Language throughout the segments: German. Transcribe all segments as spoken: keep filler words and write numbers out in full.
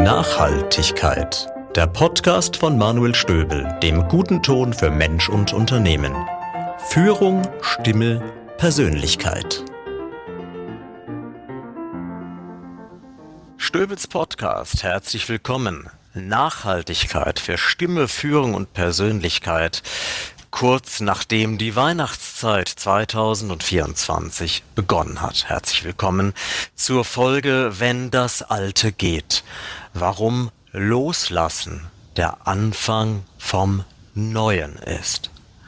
Nachhaltigkeit. Der Podcast von Manuel Stöbel, dem guten Ton für Mensch und Unternehmen. Führung, Stimme, Persönlichkeit. Stöbels Podcast, herzlich willkommen. Nachhaltigkeit für Stimme, Führung und Persönlichkeit. Kurz nachdem die Weihnachtszeit zweitausendvierundzwanzig begonnen hat. Herzlich willkommen zur Folge Wenn das Alte geht. Warum Loslassen der Anfang vom Neuen ist.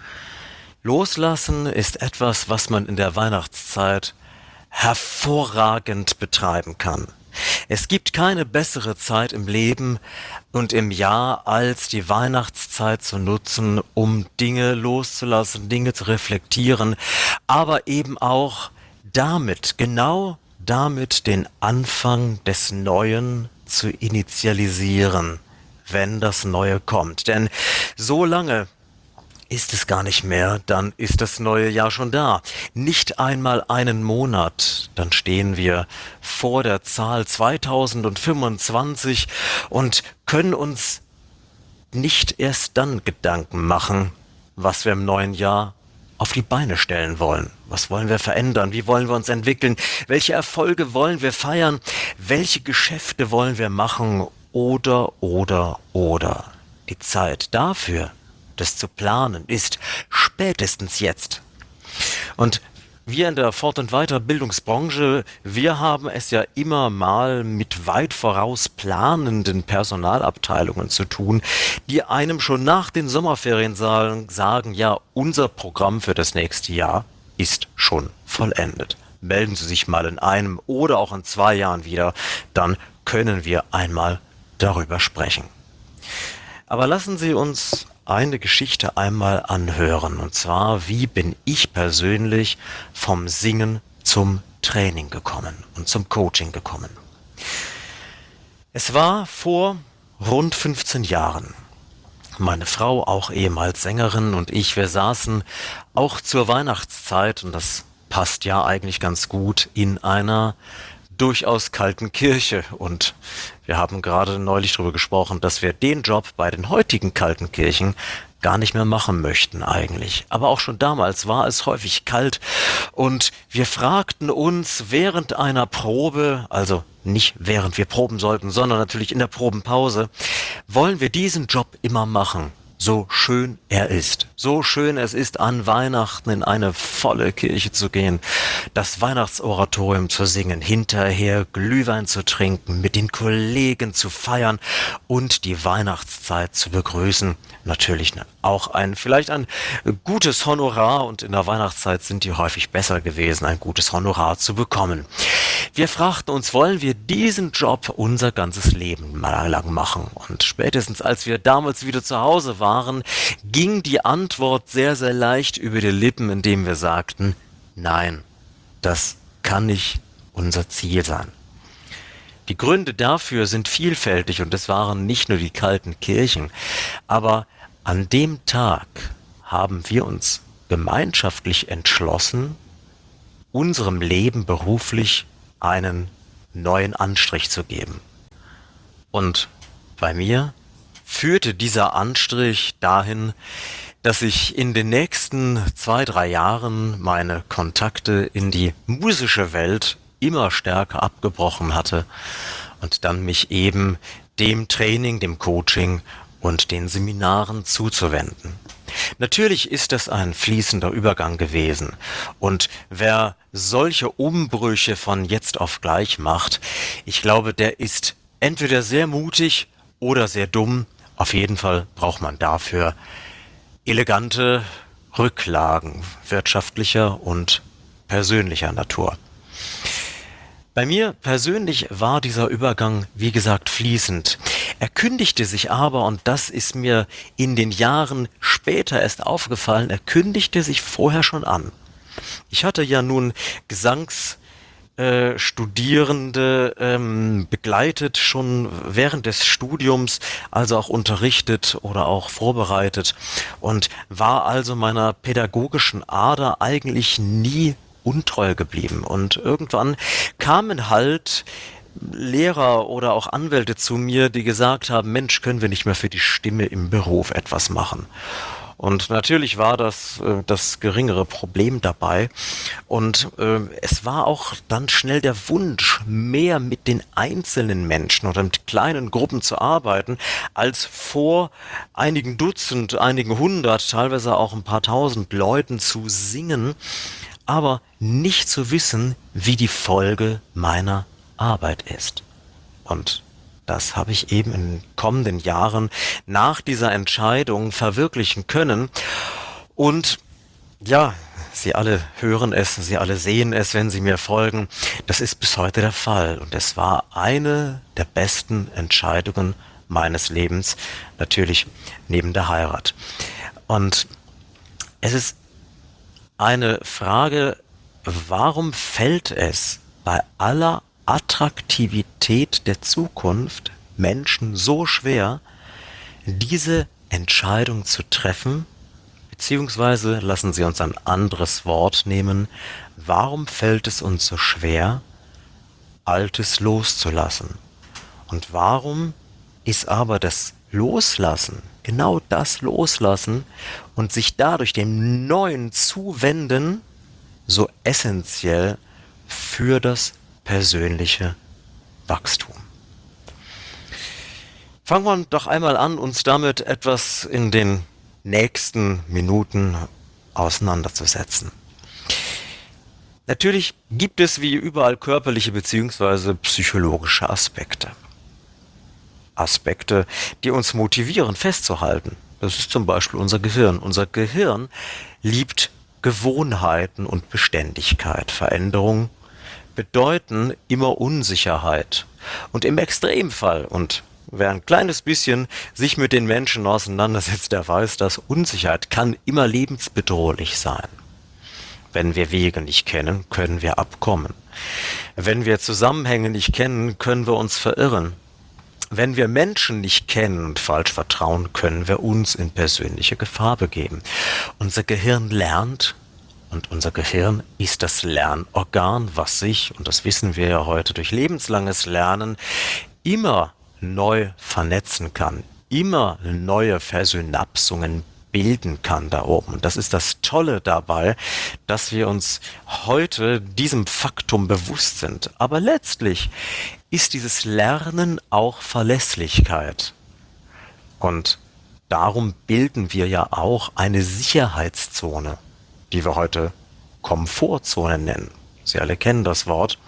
Loslassen ist etwas, was man in der Weihnachtszeit hervorragend betreiben kann. Es gibt keine bessere Zeit im Leben und im Jahr, als die Weihnachtszeit zu nutzen, um Dinge loszulassen, Dinge zu reflektieren, aber eben auch damit, genau damit den Anfang des Neuen zu initialisieren, wenn das Neue kommt. Denn so lange ist es gar nicht mehr, dann ist das neue Jahr schon da. Nicht einmal einen Monat, dann stehen wir vor der Zahl zweitausendfünfundzwanzig und können uns nicht erst dann Gedanken machen, was wir im neuen Jahr auf die Beine stellen wollen. Was wollen wir verändern? Wie wollen wir uns entwickeln? Welche Erfolge wollen wir feiern? Welche Geschäfte wollen wir machen? Oder, oder, oder. Die Zeit dafür, das zu planen, ist spätestens jetzt. Und wir in der Fort- und Weiterbildungsbranche, wir haben es ja immer mal mit weit voraus planenden Personalabteilungen zu tun, die einem schon nach den Sommerferien sagen, sagen, ja, unser Programm für das nächste Jahr ist schon vollendet. Melden Sie sich mal in einem oder auch in zwei Jahren wieder, dann können wir einmal darüber sprechen. Aber lassen Sie uns eine Geschichte einmal anhören, und zwar, wie bin ich persönlich vom Singen zum Training gekommen und zum Coaching gekommen. Es war vor rund fünfzehn Jahren. Meine Frau, auch ehemals Sängerin, und ich, wir saßen auch zur Weihnachtszeit, und das passt ja eigentlich ganz gut, in einer durchaus kalten Kirche, und wir haben gerade neulich darüber gesprochen, dass wir den Job bei den heutigen kalten Kirchen gar nicht mehr machen möchten eigentlich. Aber auch schon damals war es häufig kalt und wir fragten uns während einer Probe, also nicht während wir proben sollten, sondern natürlich in der Probenpause, wollen wir diesen Job immer machen? So schön er ist, so schön es ist, an Weihnachten in eine volle Kirche zu gehen, das Weihnachtsoratorium zu singen, hinterher Glühwein zu trinken, mit den Kollegen zu feiern und die Weihnachtszeit zu begrüßen. Natürlich auch ein, vielleicht ein gutes Honorar, und in der Weihnachtszeit sind die häufig besser gewesen, ein gutes Honorar zu bekommen. Wir fragten uns, wollen wir diesen Job unser ganzes Leben lang machen? Und spätestens als wir damals wieder zu Hause waren, ging die Antwort sehr, sehr leicht über die Lippen, indem wir sagten, nein, das kann nicht unser Ziel sein. Die Gründe dafür sind vielfältig und es waren nicht nur die kalten Kirchen, aber an dem Tag haben wir uns gemeinschaftlich entschlossen, unserem Leben beruflich einen neuen Anstrich zu geben. Und bei mir führte dieser Anstrich dahin, dass ich in den nächsten zwei, drei Jahren meine Kontakte in die musische Welt immer stärker abgebrochen hatte und dann mich eben dem Training, dem Coaching und den Seminaren zuzuwenden. Natürlich ist das ein fließender Übergang gewesen, und wer solche Umbrüche von jetzt auf gleich macht, ich glaube, der ist entweder sehr mutig oder sehr dumm. Auf jeden Fall braucht man dafür elegante Rücklagen wirtschaftlicher und persönlicher Natur. Bei mir persönlich war dieser Übergang, wie gesagt, fließend. Er kündigte sich aber, und das ist mir in den Jahren später erst aufgefallen, er kündigte sich vorher schon an. Ich hatte ja nun Gesangsstudierende äh, ähm, begleitet, schon während des Studiums, also auch unterrichtet oder auch vorbereitet, und war also meiner pädagogischen Ader eigentlich nie untreu geblieben. Und irgendwann kamen halt Lehrer oder auch Anwälte zu mir, die gesagt haben, Mensch, können wir nicht mehr für die Stimme im Beruf etwas machen? Und natürlich war das äh, das geringere Problem dabei. Und äh, es war auch dann schnell der Wunsch, mehr mit den einzelnen Menschen oder mit kleinen Gruppen zu arbeiten, als vor einigen Dutzend, einigen hundert, teilweise auch ein paar tausend Leuten zu singen, aber nicht zu wissen, wie die Folge meiner Arbeit ist. Und das habe ich eben in den kommenden Jahren nach dieser Entscheidung verwirklichen können. Und ja, Sie alle hören es, Sie alle sehen es, wenn Sie mir folgen. Das ist bis heute der Fall. Und es war eine der besten Entscheidungen meines Lebens, natürlich neben der Heirat. Und es ist eine Frage, warum fällt es bei aller Attraktivität der Zukunft Menschen so schwer, diese Entscheidung zu treffen, beziehungsweise lassen Sie uns ein anderes Wort nehmen, warum fällt es uns so schwer, Altes loszulassen? Und warum ist aber das Loslassen, genau das Loslassen und sich dadurch dem Neuen zuwenden, so essentiell für das persönliche Wachstum? Fangen wir doch einmal an, uns damit etwas in den nächsten Minuten auseinanderzusetzen. Natürlich gibt es wie überall körperliche bzw. psychologische Aspekte. Aspekte, die uns motivieren, festzuhalten. Das ist zum Beispiel unser Gehirn. Unser Gehirn liebt Gewohnheiten und Beständigkeit. Veränderung bedeuten immer Unsicherheit. Und im Extremfall, und wer ein kleines bisschen sich mit den Menschen auseinandersetzt, der weiß, dass Unsicherheit kann immer lebensbedrohlich sein. Wenn wir Wege nicht kennen, können wir abkommen. Wenn wir Zusammenhänge nicht kennen, können wir uns verirren. Wenn wir Menschen nicht kennen und falsch vertrauen, können wir uns in persönliche Gefahr begeben. Unser Gehirn lernt, und unser Gehirn ist das Lernorgan, was sich, und das wissen wir ja heute durch lebenslanges Lernen, immer neu vernetzen kann, immer neue Versynapsungen bilden kann da oben. Und das ist das Tolle dabei, dass wir uns heute diesem Faktum bewusst sind. Aber letztlich ist dieses Lernen auch Verlässlichkeit. Und darum bilden wir ja auch eine Sicherheitszone, die wir heute Komfortzone nennen. Sie alle kennen das Wort.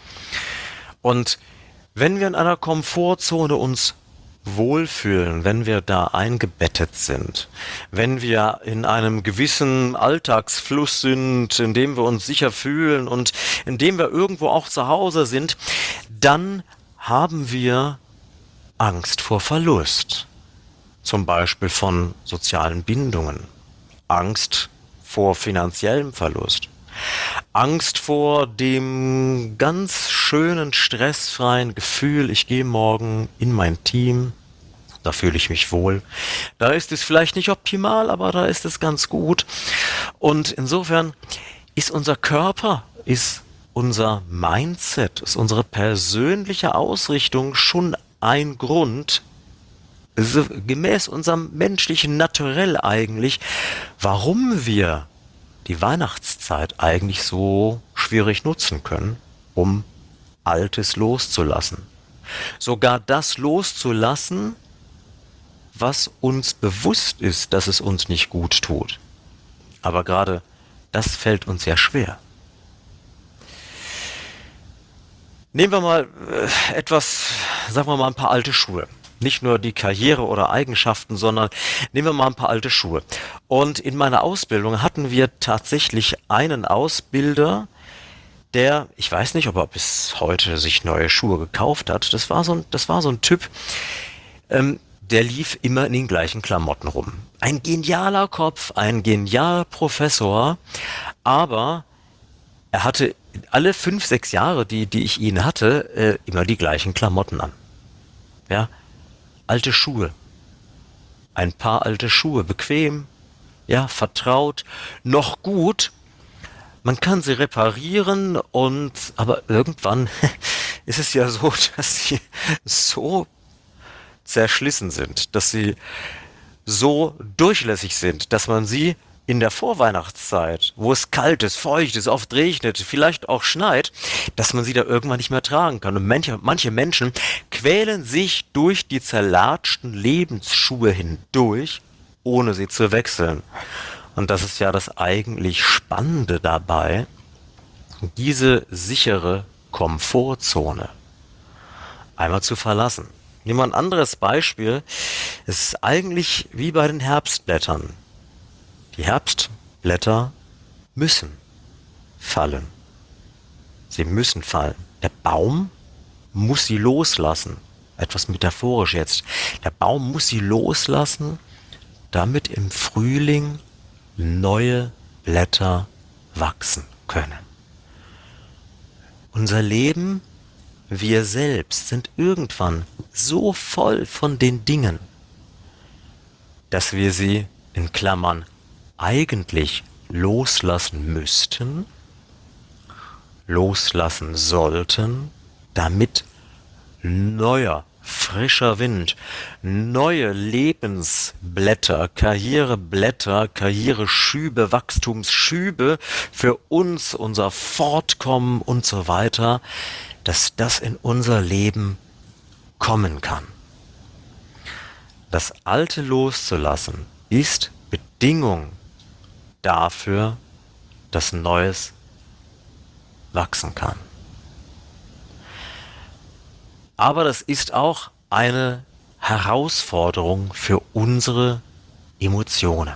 Und wenn wir in einer Komfortzone uns wohlfühlen, wenn wir da eingebettet sind, wenn wir in einem gewissen Alltagsfluss sind, in dem wir uns sicher fühlen und in dem wir irgendwo auch zu Hause sind, dann haben wir Angst vor Verlust, zum Beispiel von sozialen Bindungen, Angst vor finanziellem Verlust, Angst vor dem ganz schönen, stressfreien Gefühl, ich gehe morgen in mein Team, da fühle ich mich wohl. Da ist es vielleicht nicht optimal, aber da ist es ganz gut. Und insofern ist unser Körper, ist unser Mindset, ist unsere persönliche Ausrichtung schon ein Grund, also gemäß unserem menschlichen Naturell eigentlich, warum wir die Weihnachtszeit eigentlich so schwierig nutzen können, um Altes loszulassen. Sogar das loszulassen, was uns bewusst ist, dass es uns nicht gut tut. Aber gerade das fällt uns ja schwer. Nehmen wir mal äh, etwas, sagen wir mal ein paar alte Schuhe. Nicht nur die Karriere oder Eigenschaften, sondern nehmen wir mal ein paar alte Schuhe. Und in meiner Ausbildung hatten wir tatsächlich einen Ausbilder, der, ich weiß nicht, ob er bis heute sich neue Schuhe gekauft hat. Das war so ein, das war so ein Typ, ähm, der lief immer in den gleichen Klamotten rum. Ein genialer Kopf, ein genialer Professor, aber er hatte alle fünf, sechs Jahre, die, die ich ihn hatte, äh, immer die gleichen Klamotten an. Ja, alte Schuhe. Ein paar alte Schuhe, bequem, ja, vertraut, noch gut. Man kann sie reparieren und, aber irgendwann ist es ja so, dass sie so zerschlissen sind, dass sie so durchlässig sind, dass man sie in der Vorweihnachtszeit, wo es kalt ist, feucht ist, oft regnet, vielleicht auch schneit, dass man sie da irgendwann nicht mehr tragen kann. Und manche, manche Menschen quälen sich durch die zerlatschten Lebensschuhe hindurch, ohne sie zu wechseln. Und das ist ja das eigentlich Spannende dabei, diese sichere Komfortzone einmal zu verlassen. Nehmen wir ein anderes Beispiel. Es ist eigentlich wie bei den Herbstblättern. Die Herbstblätter müssen fallen. Sie müssen fallen. Der Baum muss sie loslassen. Etwas metaphorisch jetzt. Der Baum muss sie loslassen, damit im Frühling neue Blätter wachsen können. Unser Leben, wir selbst sind irgendwann so voll von den Dingen, dass wir sie in Klammern eigentlich loslassen müssten, loslassen sollten, damit neuer, frischer Wind, neue Lebensblätter, Karriereblätter, Karriereschübe, Wachstumsschübe für uns, unser Fortkommen und so weiter, dass das in unser Leben kommen kann. Das Alte loszulassen ist Bedingung dafür, dass Neues wachsen kann. Aber das ist auch eine Herausforderung für unsere Emotionen.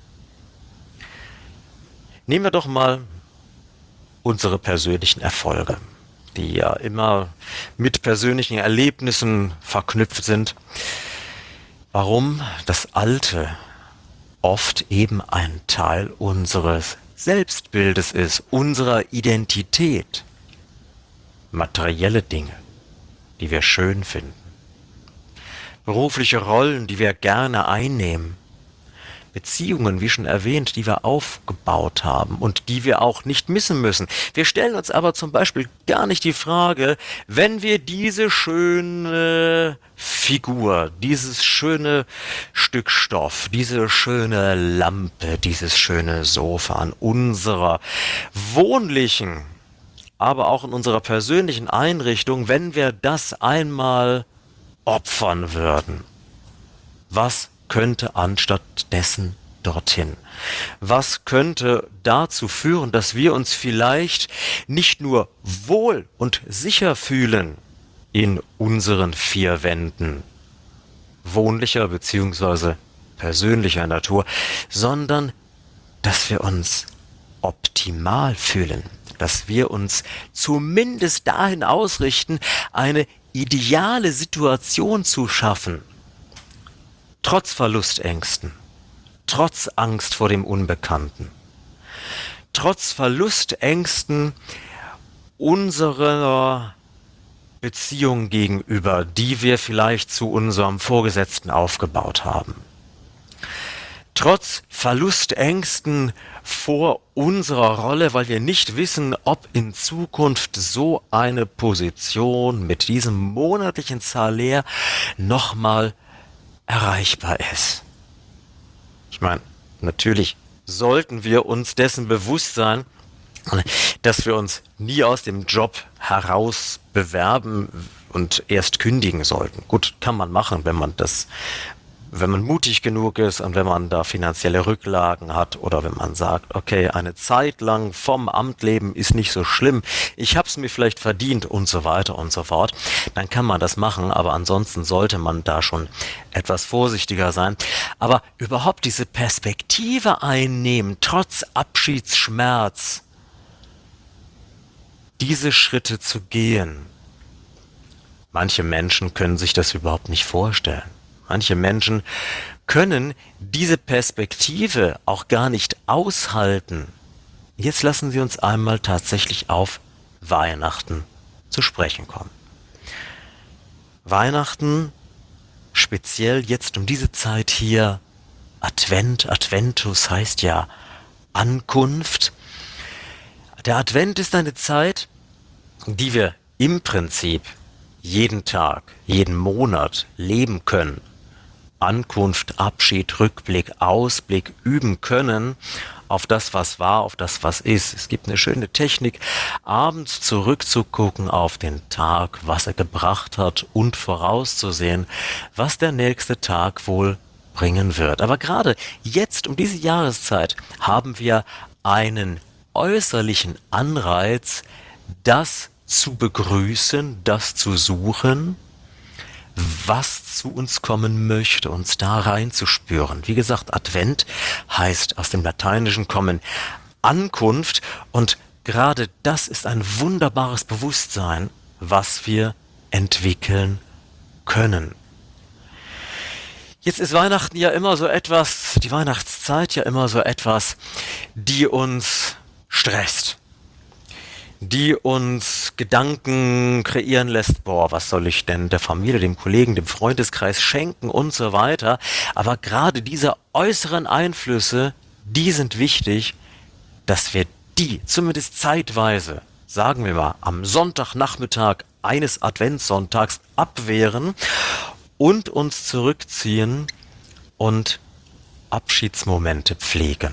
Nehmen wir doch mal unsere persönlichen Erfolge, die ja immer mit persönlichen Erlebnissen verknüpft sind. Warum das Alte oft eben ein Teil unseres Selbstbildes ist, unserer Identität. Materielle Dinge, die wir schön finden. Berufliche Rollen, die wir gerne einnehmen. Beziehungen, wie schon erwähnt, die wir aufgebaut haben und die wir auch nicht missen müssen. Wir stellen uns aber zum Beispiel gar nicht die Frage, wenn wir diese schöne Figur, dieses schöne Stück Stoff, diese schöne Lampe, dieses schöne Sofa an unserer wohnlichen, aber auch in unserer persönlichen Einrichtung, wenn wir das einmal opfern würden, was könnte anstatt dessen dorthin? Was könnte dazu führen, dass wir uns vielleicht nicht nur wohl und sicher fühlen in unseren vier Wänden, wohnlicher bzw. persönlicher Natur, sondern dass wir uns optimal fühlen, dass wir uns zumindest dahin ausrichten, eine ideale Situation zu schaffen, trotz Verlustängsten, trotz Angst vor dem Unbekannten, trotz Verlustängsten unserer Beziehung gegenüber, die wir vielleicht zu unserem Vorgesetzten aufgebaut haben, trotz Verlustängsten vor unserer Rolle, weil wir nicht wissen, ob in Zukunft so eine Position mit diesem monatlichen Salär nochmal erreichbar ist. Ich meine, natürlich sollten wir uns dessen bewusst sein, dass wir uns nie aus dem Job heraus bewerben und erst kündigen sollten. Gut, kann man machen, wenn man das, wenn man mutig genug ist und wenn man da finanzielle Rücklagen hat oder wenn man sagt, okay, eine Zeit lang vom Amt leben ist nicht so schlimm, ich habe es mir vielleicht verdient und so weiter und so fort, dann kann man das machen, aber ansonsten sollte man da schon etwas vorsichtiger sein. Aber überhaupt diese Perspektive einnehmen, trotz Abschiedsschmerz, diese Schritte zu gehen. Manche Menschen können sich das überhaupt nicht vorstellen. Manche Menschen können diese Perspektive auch gar nicht aushalten. Jetzt lassen Sie uns einmal tatsächlich auf Weihnachten zu sprechen kommen. Weihnachten, speziell jetzt um diese Zeit hier, Advent, Adventus heißt ja Ankunft. Der Advent ist eine Zeit, die wir im Prinzip jeden Tag, jeden Monat leben können, Ankunft, Abschied, Rückblick, Ausblick üben können auf das, was war, auf das, was ist. Es gibt eine schöne Technik, abends zurückzugucken auf den Tag, was er gebracht hat und vorauszusehen, was der nächste Tag wohl bringen wird. Aber gerade jetzt um diese Jahreszeit haben wir einen äußerlichen Anreiz, das zu begrüßen, das zu suchen, was zu uns kommen möchte, uns da reinzuspüren. Wie gesagt, Advent heißt aus dem Lateinischen kommen Ankunft, und gerade das ist ein wunderbares Bewusstsein, was wir entwickeln können. Jetzt ist Weihnachten ja immer so etwas, die Weihnachtszeit ja immer so etwas, die uns stresst, die uns Gedanken kreieren lässt, boah, was soll ich denn der Familie, dem Kollegen, dem Freundeskreis schenken und so weiter. Aber gerade diese äußeren Einflüsse, die sind wichtig, dass wir die zumindest zeitweise, sagen wir mal, am Sonntagnachmittag eines Adventssonntags abwehren und uns zurückziehen und Abschiedsmomente pflegen.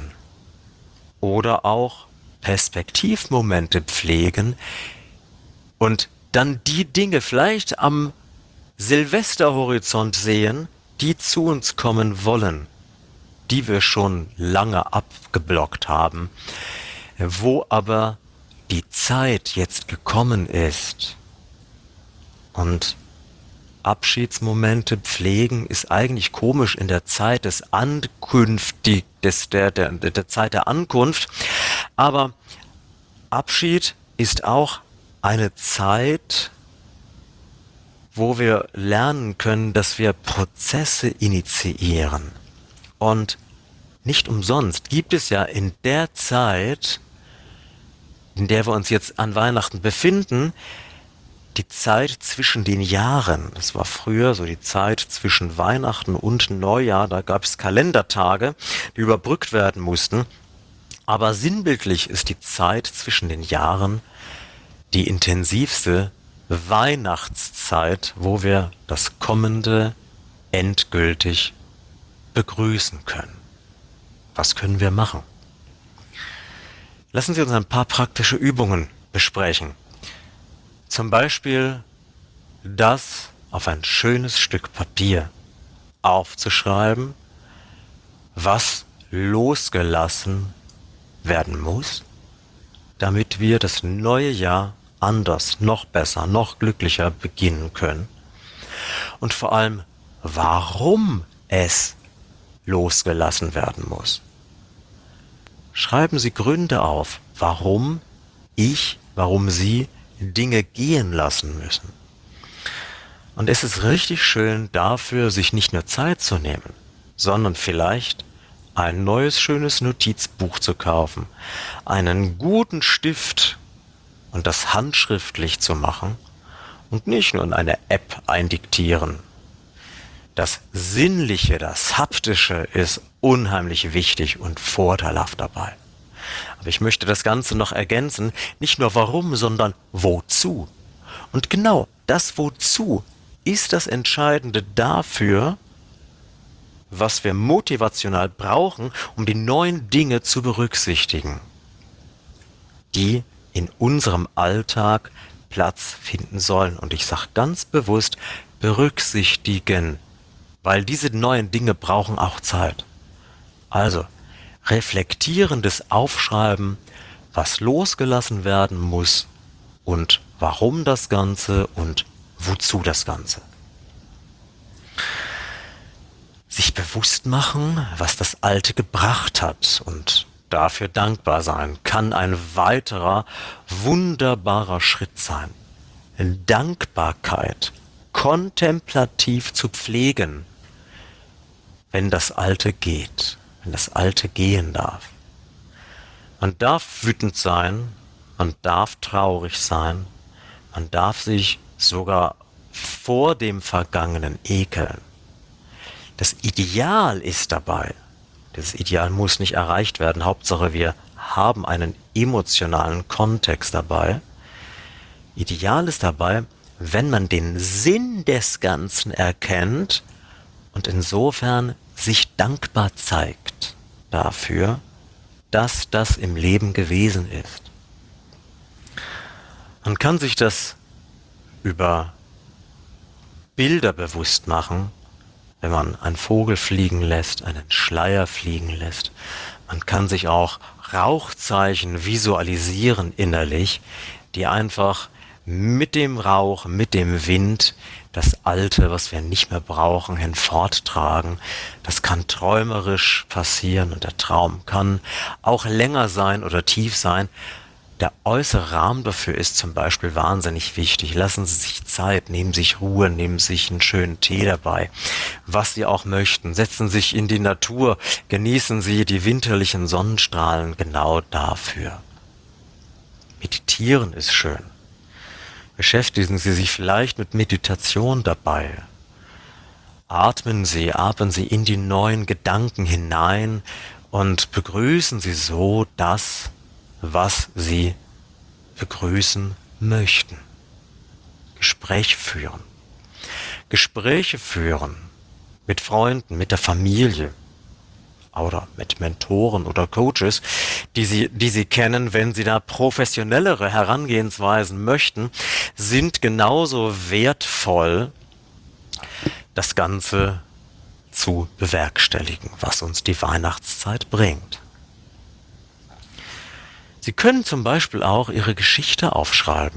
Oder auch Perspektivmomente pflegen und dann die Dinge vielleicht am Silvesterhorizont sehen, die zu uns kommen wollen, die wir schon lange abgeblockt haben, wo aber die Zeit jetzt gekommen ist. Und Abschiedsmomente pflegen ist eigentlich komisch in der Zeit des Ankünftig, des, der, der, der Zeit der Ankunft. Aber Abschied ist auch eine Zeit, wo wir lernen können, dass wir Prozesse initiieren. Und nicht umsonst gibt es ja in der Zeit, in der wir uns jetzt an Weihnachten befinden, die Zeit zwischen den Jahren. Das war früher so die Zeit zwischen Weihnachten und Neujahr. Da gab es Kalendertage, die überbrückt werden mussten. Aber sinnbildlich ist die Zeit zwischen den Jahren die intensivste Weihnachtszeit, wo wir das Kommende endgültig begrüßen können. Was können wir machen? Lassen Sie uns ein paar praktische Übungen besprechen. Zum Beispiel das auf ein schönes Stück Papier aufzuschreiben, was losgelassen werden muss, damit wir das neue Jahr anders, noch besser, noch glücklicher beginnen können. Und vor allem, warum es losgelassen werden muss. Schreiben Sie Gründe auf, warum ich, warum Sie Dinge gehen lassen müssen. Und es ist richtig schön dafür, sich nicht nur Zeit zu nehmen, sondern vielleicht ein neues, schönes Notizbuch zu kaufen, einen guten Stift und das handschriftlich zu machen und nicht nur in eine App eindiktieren. Das Sinnliche, das Haptische ist unheimlich wichtig und vorteilhaft dabei. Aber ich möchte das Ganze noch ergänzen, nicht nur warum, sondern wozu. Und genau das Wozu ist das Entscheidende dafür, was wir motivational brauchen, um die neuen Dinge zu berücksichtigen, die in unserem Alltag Platz finden sollen. Und ich sage ganz bewusst berücksichtigen, weil diese neuen Dinge brauchen auch Zeit. Also reflektierendes Aufschreiben, was losgelassen werden muss und warum das Ganze und wozu das Ganze. Sich bewusst machen, was das Alte gebracht hat und dafür dankbar sein, kann ein weiterer wunderbarer Schritt sein. Dankbarkeit kontemplativ zu pflegen, wenn das Alte geht, wenn das Alte gehen darf. Man darf wütend sein, man darf traurig sein, man darf sich sogar vor dem Vergangenen ekeln. Das Ideal ist dabei, das Ideal muss nicht erreicht werden, Hauptsache wir haben einen emotionalen Kontext dabei, Ideal ist dabei, wenn man den Sinn des Ganzen erkennt und insofern sich dankbar zeigt dafür, dass das im Leben gewesen ist. Man kann sich das über Bilder bewusst machen, wenn man einen Vogel fliegen lässt, einen Schleier fliegen lässt. Man kann sich auch Rauchzeichen visualisieren innerlich, die einfach mit dem Rauch, mit dem Wind das Alte, was wir nicht mehr brauchen, hinforttragen. Das kann träumerisch passieren und der Traum kann auch länger sein oder tief sein. Der äußere Rahmen dafür ist zum Beispiel wahnsinnig wichtig. Lassen Sie sich Zeit, nehmen Sie sich Ruhe, nehmen Sie sich einen schönen Tee dabei, was Sie auch möchten. Setzen Sie sich in die Natur, genießen Sie die winterlichen Sonnenstrahlen genau dafür. Meditieren ist schön. Beschäftigen Sie sich vielleicht mit Meditation dabei. Atmen Sie, atmen Sie in die neuen Gedanken hinein und begrüßen Sie so das, was Sie begrüßen möchten. Gespräche führen. Gespräche führen mit Freunden, mit der Familie oder mit Mentoren oder Coaches, die Sie, die Sie kennen, wenn Sie da professionellere Herangehensweisen möchten, sind genauso wertvoll, das Ganze zu bewerkstelligen, was uns die Weihnachtszeit bringt. Sie können zum Beispiel auch Ihre Geschichte aufschreiben.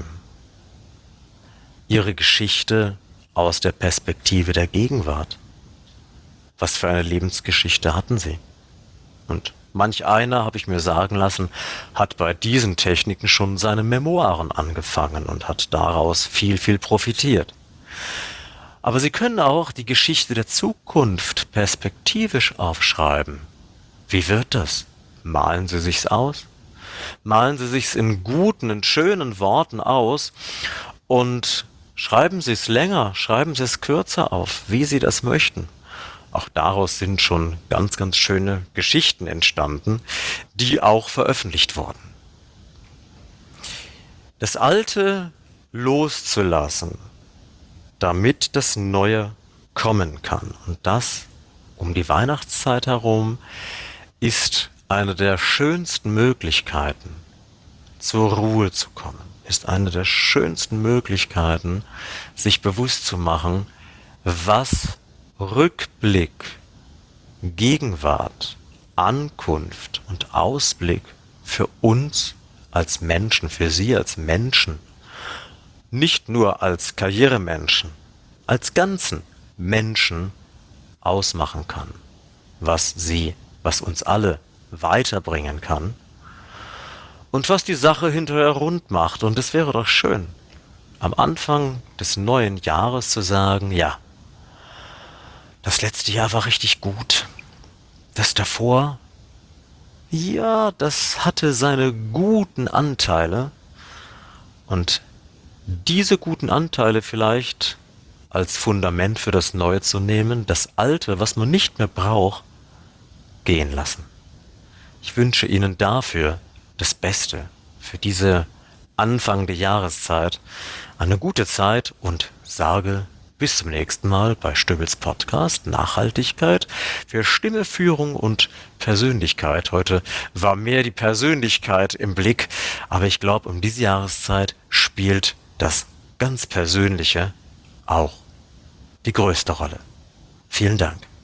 Ihre Geschichte aus der Perspektive der Gegenwart. Was für eine Lebensgeschichte hatten Sie? Und manch einer, habe ich mir sagen lassen, hat bei diesen Techniken schon seine Memoiren angefangen und hat daraus viel, viel profitiert. Aber Sie können auch die Geschichte der Zukunft perspektivisch aufschreiben. Wie wird das? Malen Sie sich's aus? Malen Sie sich's in guten, in schönen Worten aus und schreiben Sie es länger, schreiben Sie es kürzer auf, wie Sie das möchten. Auch daraus sind schon ganz, ganz schöne Geschichten entstanden, die auch veröffentlicht wurden. Das Alte loszulassen, damit das Neue kommen kann. Und das um die Weihnachtszeit herum ist eine der schönsten Möglichkeiten, zur Ruhe zu kommen. Ist eine der schönsten Möglichkeiten, sich bewusst zu machen, was Rückblick, Gegenwart, Ankunft und Ausblick für uns als Menschen, für Sie als Menschen, nicht nur als Karrieremenschen, als ganzen Menschen ausmachen kann, was Sie, was uns alle weiterbringen kann und was die Sache hinterher rund macht. Und es wäre doch schön, am Anfang des neuen Jahres zu sagen, ja, das letzte Jahr war richtig gut. Das davor, ja, das hatte seine guten Anteile. Und diese guten Anteile vielleicht als Fundament für das Neue zu nehmen, das Alte, was man nicht mehr braucht, gehen lassen. Ich wünsche Ihnen dafür das Beste, für diese Anfang der Jahreszeit, eine gute Zeit und sage bis zum nächsten Mal bei Stöbels Podcast Nachhaltigkeit für Stimme, Führung und Persönlichkeit. Heute war mehr die Persönlichkeit im Blick, aber ich glaube, um diese Jahreszeit spielt das ganz Persönliche auch die größte Rolle. Vielen Dank.